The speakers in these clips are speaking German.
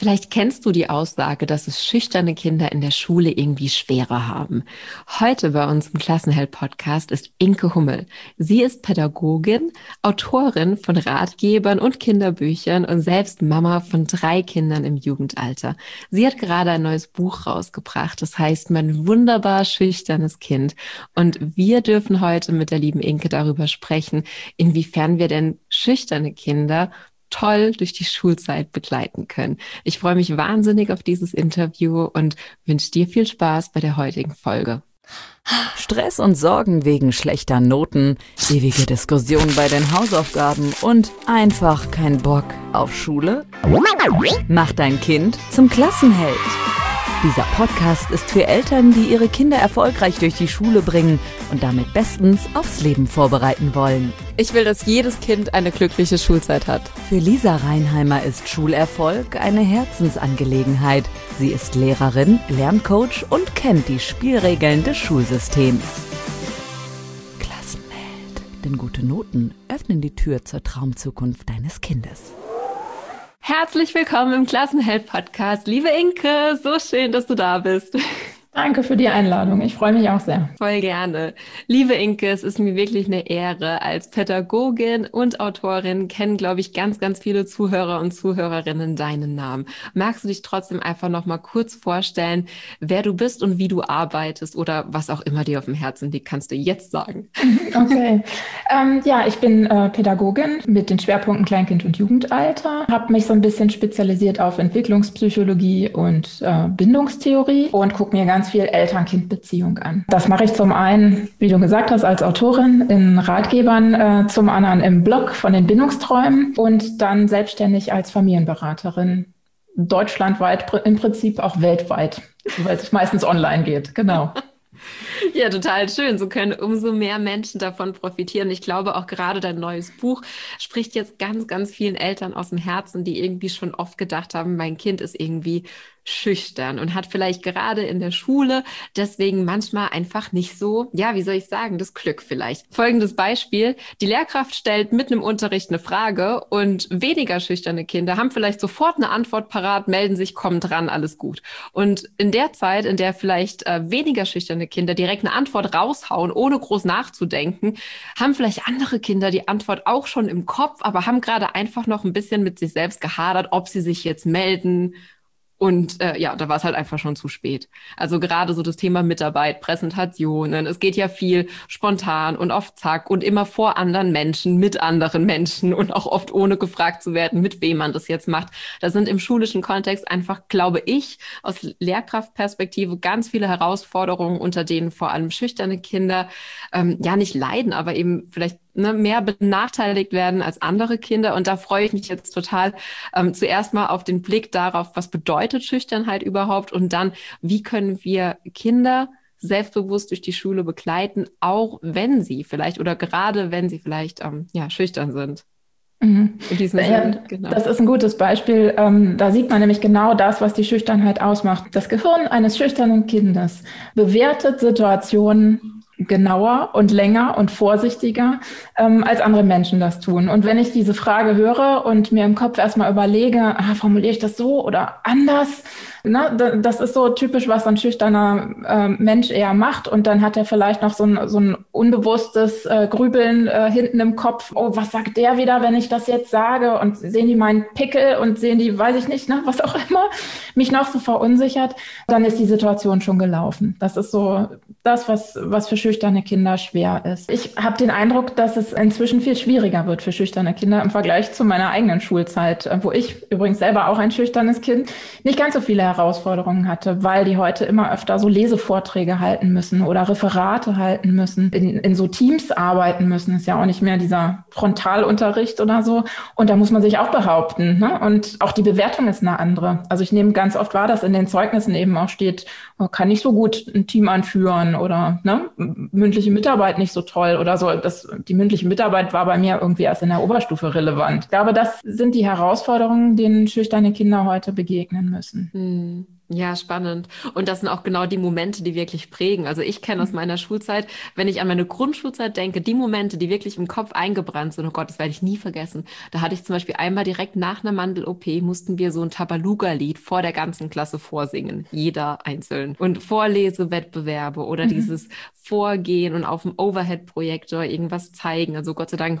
Vielleicht kennst du die Aussage, dass es schüchterne Kinder in der Schule irgendwie schwerer haben. Heute bei uns im Klassenheld-Podcast ist Inke Hummel. Sie ist Pädagogin, Autorin von Ratgebern und Kinderbüchern und selbst Mama von 3 Kindern im Jugendalter. Sie hat gerade ein neues Buch rausgebracht, das heißt Mein wunderbar schüchternes Kind. Und wir dürfen heute mit der lieben Inke darüber sprechen, inwiefern wir denn schüchterne Kinder toll durch die Schulzeit begleiten können. Ich freue mich wahnsinnig auf dieses Interview und wünsche dir viel Spaß bei der heutigen Folge. Stress und Sorgen wegen schlechter Noten, ewige Diskussionen bei den Hausaufgaben und einfach kein Bock auf Schule? Mach dein Kind zum Klassenheld. Dieser Podcast ist für Eltern, die ihre Kinder erfolgreich durch die Schule bringen und damit bestens aufs Leben vorbereiten wollen. Ich will, dass jedes Kind eine glückliche Schulzeit hat. Für Lisa Reinheimer ist Schulerfolg eine Herzensangelegenheit. Sie ist Lehrerin, Lerncoach und kennt die Spielregeln des Schulsystems. Klassenheld, denn gute Noten öffnen die Tür zur Traumzukunft deines Kindes. Herzlich willkommen im Klassenheld-Podcast. Liebe Inke, so schön, dass du da bist. Danke für die Einladung. Ich freue mich auch sehr. Voll gerne. Liebe Inke, es ist mir wirklich eine Ehre. Als Pädagogin und Autorin kennen, glaube ich, ganz, ganz viele Zuhörer und Zuhörerinnen deinen Namen. Magst du dich trotzdem einfach noch mal kurz vorstellen, wer du bist und wie du arbeitest oder was auch immer dir auf dem Herzen liegt, kannst du jetzt sagen. Okay. Ich bin Pädagogin mit den Schwerpunkten Kleinkind- und Jugendalter. Habe mich so ein bisschen spezialisiert auf Entwicklungspsychologie und Bindungstheorie und gucke mir ganz viel Eltern-Kind-Beziehung an. Das mache ich zum einen, wie du gesagt hast, als Autorin in Ratgebern, zum anderen im Blog von den Bindungsträumen und dann selbstständig als Familienberaterin. Deutschlandweit, im Prinzip auch weltweit, weil es meistens online geht. Genau. Ja, total schön. So können umso mehr Menschen davon profitieren. Ich glaube, auch gerade dein neues Buch spricht jetzt ganz, ganz vielen Eltern aus dem Herzen, die irgendwie schon oft gedacht haben, mein Kind ist irgendwie schüchtern und hat vielleicht gerade in der Schule deswegen manchmal einfach nicht so, ja, wie soll ich sagen, das Glück vielleicht. Folgendes Beispiel: Die Lehrkraft stellt mitten im Unterricht eine Frage und weniger schüchterne Kinder haben vielleicht sofort eine Antwort parat, melden sich, kommen dran, alles gut. Und in der Zeit, in der vielleicht weniger schüchterne Kinder direkt eine Antwort raushauen, ohne groß nachzudenken, haben vielleicht andere Kinder die Antwort auch schon im Kopf, aber haben gerade einfach noch ein bisschen mit sich selbst gehadert, ob sie sich jetzt melden. Und da war es halt einfach schon zu spät. Also gerade so das Thema Mitarbeit, Präsentationen, es geht ja viel spontan und auf Zack und immer vor anderen Menschen, mit anderen Menschen und auch oft ohne gefragt zu werden, mit wem man das jetzt macht. Das sind im schulischen Kontext einfach, glaube ich, aus Lehrkraftperspektive ganz viele Herausforderungen, unter denen vor allem schüchterne Kinder nicht leiden, aber eben vielleicht mehr benachteiligt werden als andere Kinder. Und da freue ich mich jetzt total zuerst mal auf den Blick darauf, was bedeutet Schüchternheit überhaupt und dann, wie können wir Kinder selbstbewusst durch die Schule begleiten, auch wenn sie vielleicht oder gerade wenn sie vielleicht schüchtern sind. Mhm. In diesem Sinne, genau. Das ist ein gutes Beispiel. Da sieht man nämlich genau das, was die Schüchternheit ausmacht. Das Gehirn eines schüchternen Kindes bewertet Situationen genauer und länger und vorsichtiger, als andere Menschen das tun. Und wenn ich diese Frage höre und mir im Kopf erstmal überlege, formuliere ich das so oder anders? Ne? Das ist so typisch, was ein schüchterner Mensch eher macht. Und dann hat er vielleicht noch so ein unbewusstes Grübeln hinten im Kopf. Oh, was sagt der wieder, wenn ich das jetzt sage? Und sehen die meinen Pickel und sehen die, weiß ich nicht, was auch immer, mich noch so verunsichert, dann ist die Situation schon gelaufen. Das ist so das, was für schüchterne Kinder schwer ist. Ich habe den Eindruck, dass es inzwischen viel schwieriger wird für schüchterne Kinder im Vergleich zu meiner eigenen Schulzeit, wo ich übrigens selber auch ein schüchternes Kind nicht ganz so viele Herausforderungen hatte, weil die heute immer öfter so Lesevorträge halten müssen oder Referate halten müssen, in so Teams arbeiten müssen. Ist ja auch nicht mehr dieser Frontalunterricht oder so. Und da muss man sich auch behaupten. Ne? Und auch die Bewertung ist eine andere. Also ich nehme ganz oft wahr, dass in den Zeugnissen eben auch steht, kann nicht so gut ein Team anführen oder mündliche Mitarbeit nicht so toll oder so. Die mündliche Mitarbeit war bei mir irgendwie erst in der Oberstufe relevant. Ich glaube, das sind die Herausforderungen, denen schüchterne Kinder heute begegnen müssen. Ja, spannend. Und das sind auch genau die Momente, die wirklich prägen. Also ich kenne aus meiner Schulzeit, wenn ich an meine Grundschulzeit denke, die Momente, die wirklich im Kopf eingebrannt sind, oh Gott, das werde ich nie vergessen. Da hatte ich zum Beispiel einmal direkt nach einer Mandel-OP, mussten wir so ein Tabaluga-Lied vor der ganzen Klasse vorsingen, jeder einzeln. Und Vorlesewettbewerbe oder Mhm. dieses Vorgehen und auf dem Overhead-Projektor irgendwas zeigen. Also Gott sei Dank,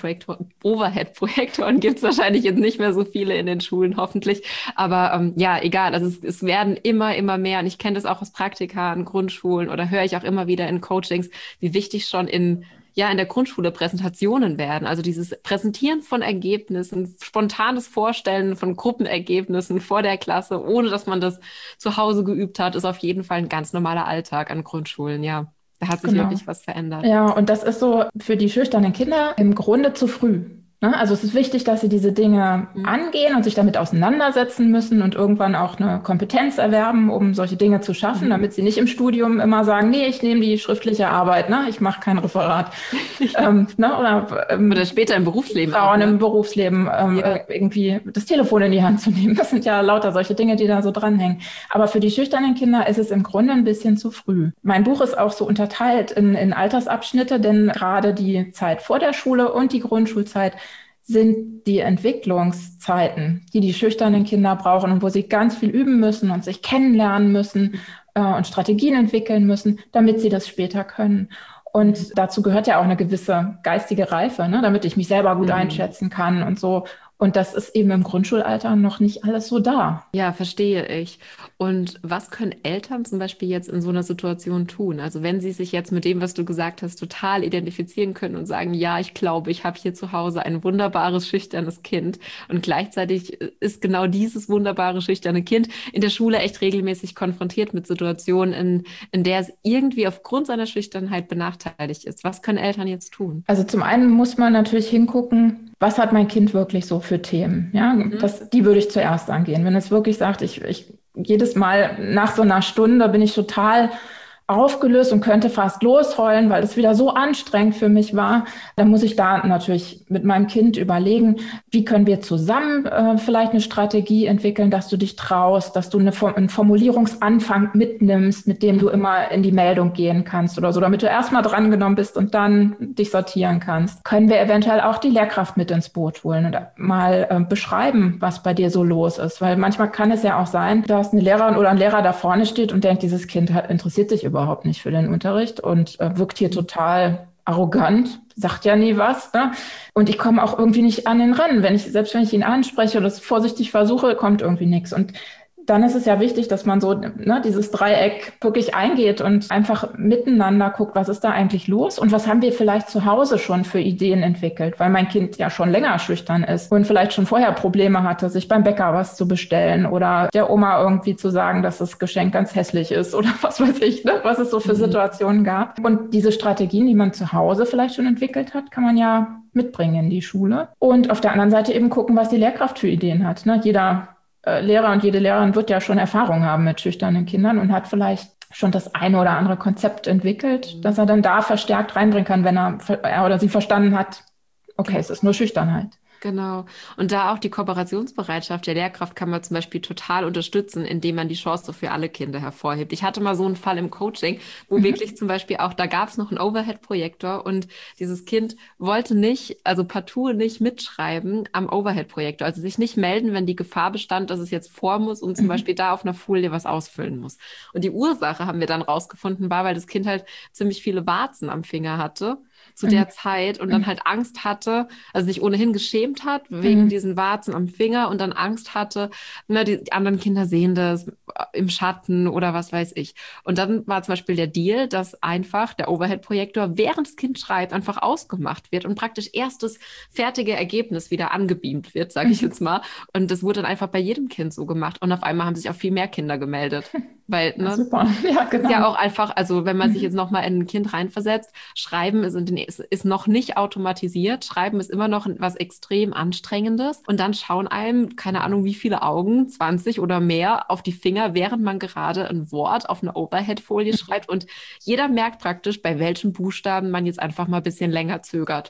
Overhead-Projektoren gibt es wahrscheinlich jetzt nicht mehr so viele in den Schulen, hoffentlich. Aber ja, egal. Also es werden immer mehr. Und ich kenne das auch aus Praktika an Grundschulen oder höre ich auch immer wieder in Coachings, wie wichtig schon ja, in der Grundschule Präsentationen werden. Also dieses Präsentieren von Ergebnissen, spontanes Vorstellen von Gruppenergebnissen vor der Klasse, ohne dass man das zu Hause geübt hat, ist auf jeden Fall ein ganz normaler Alltag an Grundschulen. Ja, da hat sich Genau. wirklich was verändert. Ja, und das ist so für die schüchternen Kinder im Grunde zu früh. Ne? Also es ist wichtig, dass sie diese Dinge Mhm. angehen und sich damit auseinandersetzen müssen und irgendwann auch eine Kompetenz erwerben, um solche Dinge zu schaffen, Mhm. damit sie nicht im Studium immer sagen, nee, ich nehme die schriftliche Arbeit, ne? Ich mache kein Referat. Ja. Ne? Oder Oder später im Berufsleben auch, Frauen ne? im Berufsleben Ja. irgendwie das Telefon in die Hand zu nehmen. Das sind ja lauter solche Dinge, die da so dranhängen. Aber für die schüchternen Kinder ist es im Grunde ein bisschen zu früh. Mein Buch ist auch so unterteilt in Altersabschnitte, denn gerade die Zeit vor der Schule und die Grundschulzeit sind die Entwicklungszeiten, die die schüchternen Kinder brauchen und wo sie ganz viel üben müssen und sich kennenlernen müssen und Strategien entwickeln müssen, damit sie das später können. Und dazu gehört ja auch eine gewisse geistige Reife, ne, damit ich mich selber gut Mhm. einschätzen kann und so. Und das ist eben im Grundschulalter noch nicht alles so da. Ja, verstehe ich. Und was können Eltern zum Beispiel jetzt in so einer Situation tun? Also wenn sie sich jetzt mit dem, was du gesagt hast, total identifizieren können und sagen, ja, ich glaube, ich habe hier zu Hause ein wunderbares, schüchternes Kind. Und gleichzeitig ist genau dieses wunderbare, schüchterne Kind in der Schule echt regelmäßig konfrontiert mit Situationen, in der es irgendwie aufgrund seiner Schüchternheit benachteiligt ist. Was können Eltern jetzt tun? Also zum einen muss man natürlich hingucken, was hat mein Kind wirklich so für Themen? Ja, Mhm. die würde ich zuerst angehen. Wenn es wirklich sagt, ich jedes Mal nach so einer Stunde bin ich total aufgelöst und könnte fast losheulen, weil es wieder so anstrengend für mich war, dann muss ich da natürlich mit meinem Kind überlegen, wie können wir zusammen vielleicht eine Strategie entwickeln, dass du dich traust, dass du einen Formulierungsanfang mitnimmst, mit dem du immer in die Meldung gehen kannst oder so, damit du erstmal drangenommen bist und dann dich sortieren kannst. Können wir eventuell auch die Lehrkraft mit ins Boot holen und mal beschreiben, was bei dir so los ist, weil manchmal kann es ja auch sein, dass eine Lehrerin oder ein Lehrer da vorne steht und denkt, dieses Kind interessiert sich überhaupt nicht für den Unterricht und wirkt hier total arrogant, sagt ja nie was. Ne? Und ich komme auch irgendwie nicht an den ran. Selbst wenn ich ihn anspreche oder es vorsichtig versuche, kommt irgendwie nichts. Und dann ist es ja wichtig, dass man so dieses Dreieck wirklich eingeht und einfach miteinander guckt, was ist da eigentlich los und was haben wir vielleicht zu Hause schon für Ideen entwickelt, weil mein Kind ja schon länger schüchtern ist und vielleicht schon vorher Probleme hatte, sich beim Bäcker was zu bestellen oder der Oma irgendwie zu sagen, dass das Geschenk ganz hässlich ist oder was weiß ich, ne? Was es so für Mhm. Situationen gab. Und diese Strategien, die man zu Hause vielleicht schon entwickelt hat, kann man ja mitbringen in die Schule. Und auf der anderen Seite eben gucken, was die Lehrkraft für Ideen hat. Ne? Jeder Lehrer und jede Lehrerin wird ja schon Erfahrung haben mit schüchternen Kindern und hat vielleicht schon das eine oder andere Konzept entwickelt, das er dann da verstärkt reinbringen kann, wenn er oder sie verstanden hat, okay, Ja. es ist nur Schüchternheit. Genau. Und da auch die Kooperationsbereitschaft der Lehrkraft kann man zum Beispiel total unterstützen, indem man die Chance für alle Kinder hervorhebt. Ich hatte mal so einen Fall im Coaching, wo Mhm. wirklich zum Beispiel auch, da gab es noch einen Overhead-Projektor und dieses Kind wollte nicht, also partout nicht mitschreiben am Overhead-Projektor, also sich nicht melden, wenn die Gefahr bestand, dass es jetzt vor muss und zum Mhm. Beispiel da auf einer Folie was ausfüllen muss. Und die Ursache haben wir dann rausgefunden, war, weil das Kind halt ziemlich viele Warzen am Finger hatte zu Mhm. der Zeit und dann halt Angst hatte, also sich ohnehin geschämt hat wegen Mhm. diesen Warzen am Finger und dann Angst hatte, ne, die anderen Kinder sehen das im Schatten oder was weiß ich. Und dann war zum Beispiel der Deal, dass einfach der Overhead-Projektor, während das Kind schreibt, einfach ausgemacht wird und praktisch erst das fertige Ergebnis wieder angebeamt wird, sage ich Mhm. jetzt mal. Und das wurde dann einfach bei jedem Kind so gemacht. Und auf einmal haben sich auch viel mehr Kinder gemeldet. Weil, Ja, ne, super. Ja, ist ja genau. auch einfach, also wenn man sich jetzt Mhm. nochmal in ein Kind reinversetzt, Schreiben ist noch nicht automatisiert. Schreiben ist immer noch was extrem Anstrengendes. Und dann schauen einem, keine Ahnung, wie viele Augen, 20 oder mehr, auf die Finger, während man gerade ein Wort auf eine Overhead-Folie schreibt. Und jeder merkt praktisch, bei welchen Buchstaben man jetzt einfach mal ein bisschen länger zögert.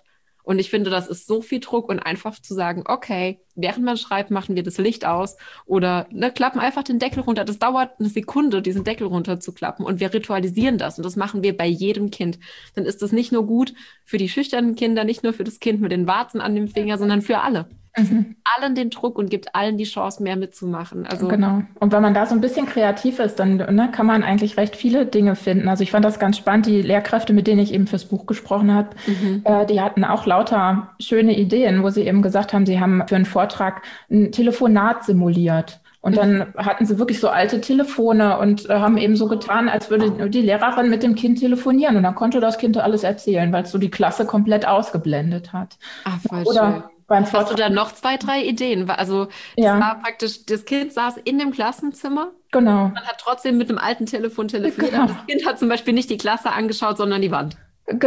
Und ich finde, das ist so viel Druck und einfach zu sagen, okay, während man schreibt, machen wir das Licht aus oder klappen einfach den Deckel runter. Das dauert eine Sekunde, diesen Deckel runterzuklappen und wir ritualisieren das und das machen wir bei jedem Kind. Dann ist das nicht nur gut für die schüchternen Kinder, nicht nur für das Kind mit den Warzen an dem Finger, sondern für alle. Allen den Druck und gibt allen die Chance, mehr mitzumachen. Also genau. Und wenn man da so ein bisschen kreativ ist, dann kann man eigentlich recht viele Dinge finden. Also ich fand das ganz spannend, die Lehrkräfte, mit denen ich eben fürs Buch gesprochen habe, die hatten auch lauter schöne Ideen, wo sie eben gesagt haben, sie haben für einen Vortrag ein Telefonat simuliert. Und dann hatten sie wirklich so alte Telefone und haben eben so getan, als würde die Lehrerin mit dem Kind telefonieren. Und dann konnte das Kind alles erzählen, weil es so die Klasse komplett ausgeblendet hat. voll Oder schön. beim Hast du Vortrag, da noch 2, 3 Ideen? Also das ja, war praktisch, das Kind saß in dem Klassenzimmer, genau. man hat trotzdem mit dem alten Telefon telefoniert, Genau. aber das Kind hat zum Beispiel nicht die Klasse angeschaut, sondern die Wand.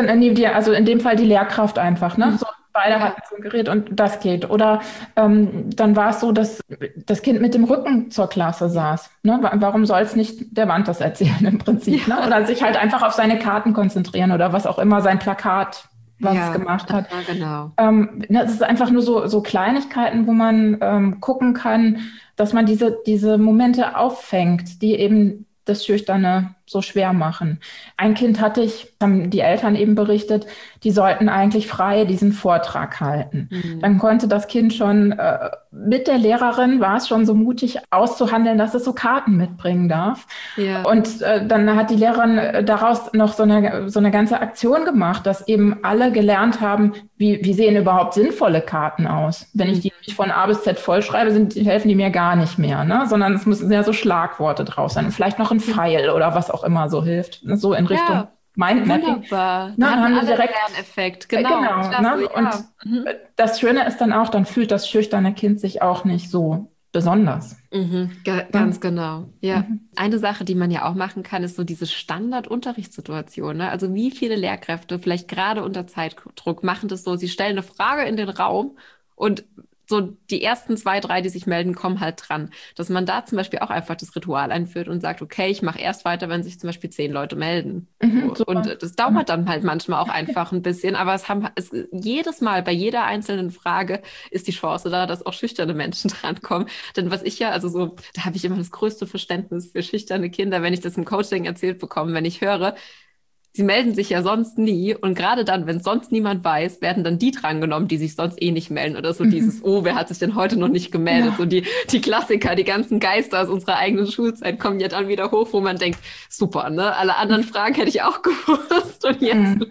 Also in dem Fall die Lehrkraft einfach, ne? So, beide Ja. hatten so ein Gerät und das geht. Oder dann war es so, dass das Kind mit dem Rücken zur Klasse saß. Ne? Warum soll es nicht der Wand das erzählen im Prinzip? Ne? Oder sich halt einfach auf seine Karten konzentrieren oder was auch immer, sein Plakat, was es gemacht hat. Ja, genau. Es ist einfach nur so Kleinigkeiten, wo man gucken kann, dass man diese Momente auffängt, die eben das Schüchterne so schwer machen. Ein Kind hatte ich, haben die Eltern eben berichtet, die sollten eigentlich frei diesen Vortrag halten. Dann konnte das Kind schon mit der Lehrerin, war es schon so mutig auszuhandeln, dass es so Karten mitbringen darf. Ja. Und dann hat die Lehrerin daraus noch so eine ganze Aktion gemacht, dass eben alle gelernt haben, wie sehen überhaupt sinnvolle Karten aus. Wenn ich die nicht von A bis Z vollschreibe, helfen die mir gar nicht mehr, ne? Sondern es müssen ja so Schlagworte drauf sein. Und vielleicht noch ein Pfeil oder was auch immer so hilft. So in Richtung Mindmapping. Wunderbar. Na, Hatten haben alle direkt Lerneffekt. Genau. Klasse, ne? ja. Und das Schöne ist dann auch, dann fühlt das schüchterne Kind sich auch nicht so besonders. Ganz genau. Ja. Eine Sache, die man ja auch machen kann, ist so diese Standardunterrichtssituation. Ne? Also wie viele Lehrkräfte, vielleicht gerade unter Zeitdruck, machen das so, sie stellen eine Frage in den Raum und so die ersten 2, 3, die sich melden, kommen halt dran. Dass man da zum Beispiel auch einfach das Ritual einführt und sagt, okay, ich mache erst weiter, wenn sich zum Beispiel 10 Leute melden. Und das dauert dann halt manchmal auch einfach ein bisschen, aber jedes Mal bei jeder einzelnen Frage ist die Chance da, dass auch schüchterne Menschen drankommen. Denn was ich da habe ich immer das größte Verständnis für schüchterne Kinder, wenn ich das im Coaching erzählt bekomme, wenn ich höre, sie melden sich ja sonst nie und gerade dann, wenn sonst niemand weiß, werden dann die drangenommen, die sich sonst eh nicht melden oder so dieses, oh, wer hat sich denn heute noch nicht gemeldet? Ja. So die Klassiker, die ganzen Geister aus unserer eigenen Schulzeit kommen ja dann wieder hoch, wo man denkt, super, ne? Alle anderen Fragen hätte ich auch gewusst und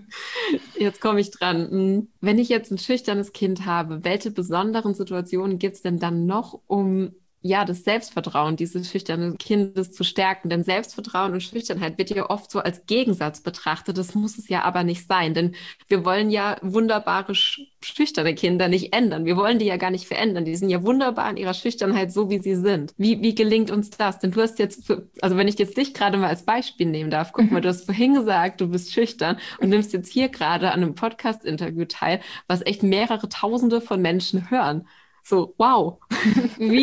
jetzt komme ich dran. Wenn ich jetzt ein schüchternes Kind habe, welche besonderen Situationen gibt es denn dann noch, um das Selbstvertrauen dieses schüchternen Kindes zu stärken? Denn Selbstvertrauen und Schüchternheit wird ja oft so als Gegensatz betrachtet. Das muss es ja aber nicht sein, denn wir wollen ja wunderbare, schüchterne Kinder nicht ändern. Wir wollen die ja gar nicht verändern. Die sind ja wunderbar in ihrer Schüchternheit, so wie sie sind. Wie gelingt uns das? Denn du hast jetzt, also wenn ich jetzt dich gerade mal als Beispiel nehmen darf, guck mal, du hast vorhin gesagt, du bist schüchtern und nimmst jetzt hier gerade an einem Podcast-Interview teil, was echt mehrere Tausende von Menschen hören. So, wow. Wie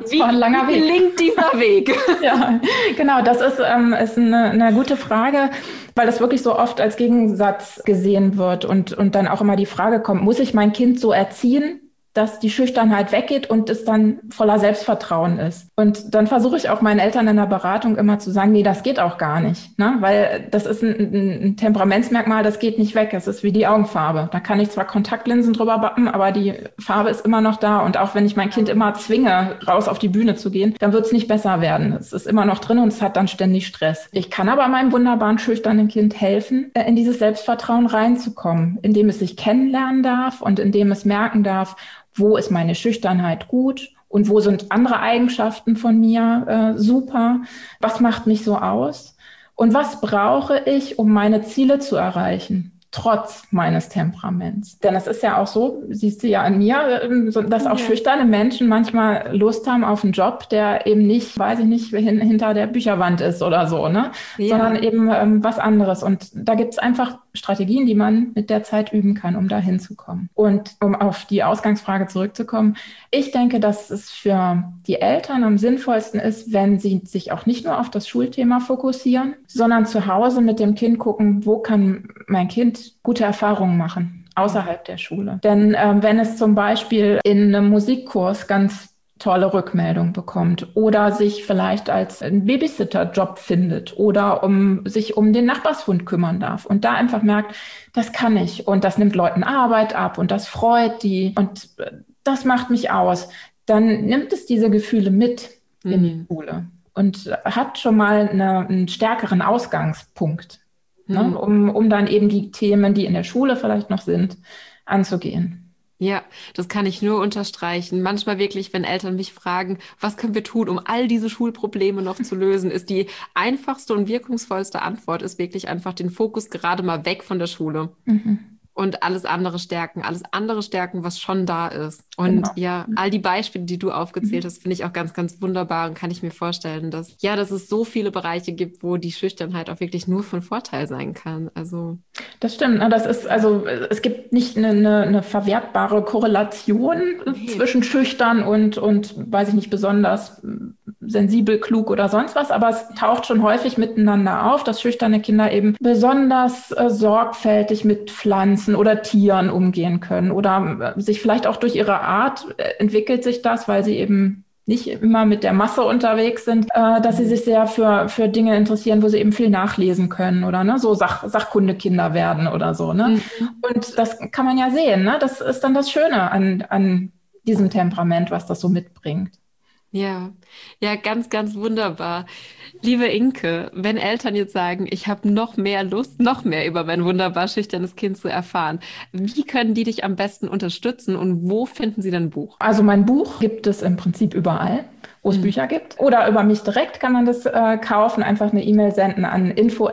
gelingt dieser Weg? Ja, genau, das ist eine gute Frage, weil das wirklich so oft als Gegensatz gesehen wird und dann auch immer die Frage kommt, muss ich mein Kind so erziehen, dass die Schüchternheit weggeht und es dann voller Selbstvertrauen ist. Und dann versuche ich auch meinen Eltern in der Beratung immer zu sagen, nee, das geht auch gar nicht, ne? Weil das ist ein Temperamentsmerkmal, das geht nicht weg. Es ist wie die Augenfarbe. Da kann ich zwar Kontaktlinsen drüber bappen, aber die Farbe ist immer noch da. Und auch wenn ich mein Kind immer zwinge, raus auf die Bühne zu gehen, dann wird es nicht besser werden. Es ist immer noch drin und es hat dann ständig Stress. Ich kann aber meinem wunderbaren, schüchternen Kind helfen, in dieses Selbstvertrauen reinzukommen, indem es sich kennenlernen darf und indem es merken darf, wo ist meine Schüchternheit gut und wo sind andere Eigenschaften von mir super? Was macht mich so aus? Und was brauche ich, um meine Ziele zu erreichen, trotz meines Temperaments? Denn es ist ja auch so, siehst du ja an mir, dass auch schüchterne Menschen manchmal Lust haben auf einen Job, der eben nicht, weiß ich nicht, hinter der Bücherwand ist oder so, ne? Ja. Sondern eben was anderes. Und da gibt es einfach Strategien, die man mit der Zeit üben kann, um da hinzukommen. Und um auf die Ausgangsfrage zurückzukommen, ich denke, dass es für die Eltern am sinnvollsten ist, wenn sie sich auch nicht nur auf das Schulthema fokussieren, sondern zu Hause mit dem Kind gucken, wo kann mein Kind gute Erfahrungen machen. außerhalb der Schule. Denn wenn es zum Beispiel in einem Musikkurs ganz tolle Rückmeldung bekommt oder sich vielleicht als ein Babysitter-Job findet oder sich um den Nachbarshund kümmern darf und da einfach merkt, das kann ich und das nimmt Leuten Arbeit ab und das freut die und das macht mich aus, dann nimmt es diese Gefühle mit in die Schule und hat schon mal einen stärkeren Ausgangspunkt, ne, um dann eben die Themen, die in der Schule vielleicht noch sind, anzugehen. Ja, das kann ich nur unterstreichen. Manchmal wirklich, wenn Eltern mich fragen, was können wir tun, um all diese Schulprobleme noch zu lösen, ist die einfachste und wirkungsvollste Antwort, ist wirklich einfach den Fokus gerade mal weg von der Schule. Und alles andere stärken, was schon da ist. Und ja, all die Beispiele, die du aufgezählt hast, finde ich auch ganz, ganz wunderbar und kann ich mir vorstellen, dass es so viele Bereiche gibt, wo die Schüchternheit auch wirklich nur von Vorteil sein kann. Also das stimmt. Es gibt nicht eine verwertbare Korrelation zwischen schüchtern und weiß ich nicht, besonders sensibel, klug oder sonst was, aber es taucht schon häufig miteinander auf, dass schüchterne Kinder eben besonders sorgfältig mit Pflanzen oder Tieren umgehen können oder sich vielleicht auch durch ihre Art entwickelt sich das, weil sie eben nicht immer mit der Masse unterwegs sind, dass sie sich sehr für Dinge interessieren, wo sie eben viel nachlesen können oder ne, so Sachkundekinder werden oder so. Ne? Und das kann man ja sehen. Ne? Das ist dann das Schöne an diesem Temperament, was das so mitbringt. ja, ganz, ganz wunderbar. Liebe Inke, wenn Eltern jetzt sagen, ich habe noch mehr Lust, noch mehr über mein wunderbar schüchternes Kind zu erfahren, wie können die dich am besten unterstützen und wo finden sie dein Buch? Also mein Buch gibt es im Prinzip überall, wo es Bücher gibt. Oder über mich direkt kann man das kaufen, einfach eine E-Mail senden an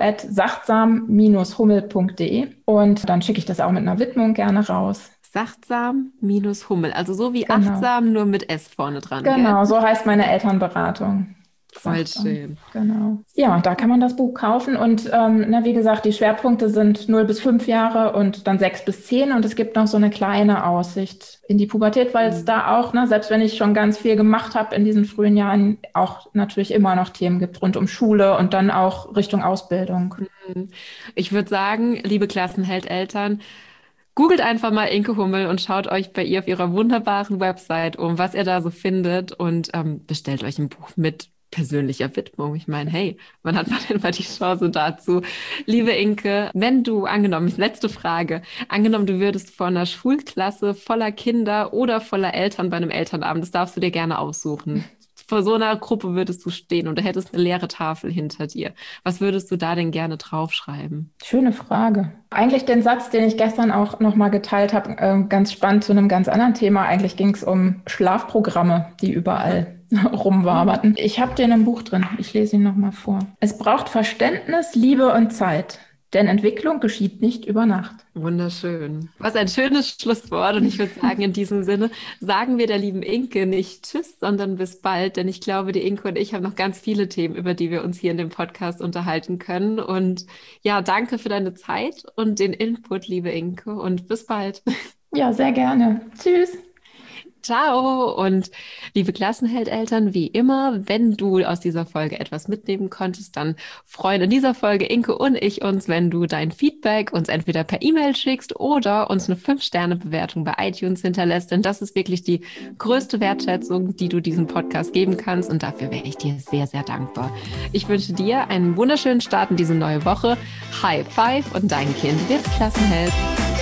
info@sachtsam-hummel.de und dann schicke ich das auch mit einer Widmung gerne raus. Sachtsam-Hummel, also so wie achtsam, nur mit S vorne dran. Genau, gell? so heißt meine Elternberatung. Voll schön. Genau. Ja, da kann man das Buch kaufen und wie gesagt, die Schwerpunkte sind 0 bis 5 Jahre und dann 6 bis 10 und es gibt noch so eine kleine Aussicht in die Pubertät, weil es da auch, selbst wenn ich schon ganz viel gemacht habe in diesen frühen Jahren, auch natürlich immer noch Themen gibt rund um Schule und dann auch Richtung Ausbildung. Ich würde sagen, liebe Klassenheld-Eltern, googelt einfach mal Inke Hummel und schaut euch bei ihr auf ihrer wunderbaren Website um, was ihr da so findet und bestellt euch ein Buch mit persönlicher Widmung. Ich meine, hey, wann hat man denn mal die Chance dazu? Liebe Inke, wenn du, letzte Frage, angenommen, du würdest vor einer Schulklasse voller Kinder oder voller Eltern bei einem Elternabend, das darfst du dir gerne aussuchen. Vor so einer Gruppe würdest du stehen und du hättest eine leere Tafel hinter dir. Was würdest du da denn gerne draufschreiben? Schöne Frage. Eigentlich den Satz, den ich gestern auch nochmal geteilt habe, ganz spannend zu einem ganz anderen Thema. Eigentlich ging es um Schlafprogramme, die überall rumwaberten. Ich habe den im Buch drin. Ich lese ihn nochmal vor. Es braucht Verständnis, Liebe und Zeit. Denn Entwicklung geschieht nicht über Nacht. Wunderschön. Was ein schönes Schlusswort. Und ich würde sagen, in diesem Sinne sagen wir der lieben Inke nicht Tschüss, sondern bis bald. Denn ich glaube, die Inke und ich haben noch ganz viele Themen, über die wir uns hier in dem Podcast unterhalten können. Und ja, danke für deine Zeit und den Input, liebe Inke. Und bis bald. Ja, sehr gerne. Tschüss. Ciao und liebe Klassenheld-Eltern, wie immer, wenn du aus dieser Folge etwas mitnehmen konntest, dann freuen in dieser Folge Inke und ich uns, wenn du dein Feedback uns entweder per E-Mail schickst oder uns eine 5-Sterne-Bewertung bei iTunes hinterlässt, denn das ist wirklich die größte Wertschätzung, die du diesem Podcast geben kannst und dafür wäre ich dir sehr, sehr dankbar. Ich wünsche dir einen wunderschönen Start in diese neue Woche. High Five und dein Kind wird Klassenheld.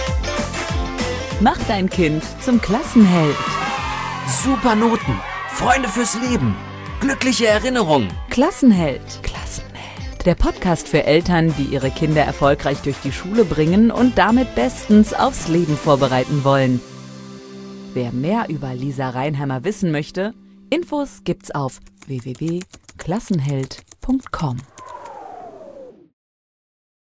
Mach dein Kind zum Klassenheld. Super Noten, Freunde fürs Leben, glückliche Erinnerungen. Klassenheld. Der Podcast für Eltern, die ihre Kinder erfolgreich durch die Schule bringen und damit bestens aufs Leben vorbereiten wollen. Wer mehr über Lisa Reinheimer wissen möchte, Infos gibt's auf www.klassenheld.com.